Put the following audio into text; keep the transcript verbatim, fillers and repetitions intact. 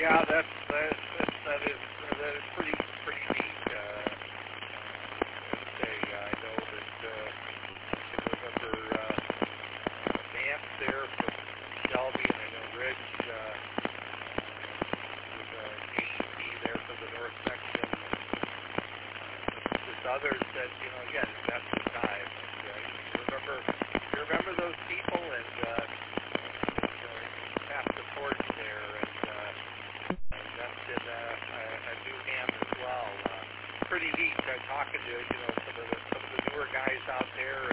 Yeah, that's that, that, that is that is pretty pretty neat. Uh, as I say, I know that uh, I can remember uh, Nance there from Shelby, and I know Rich uh, was a A E P there for the North section. There's others that you know again that's the time. And, uh, you remember you remember those people and uh, you know pass the torch there and. Uh, invested uh, a, a new ham as well. Uh, pretty neat uh, talking to you know some of the some of the newer guys out there,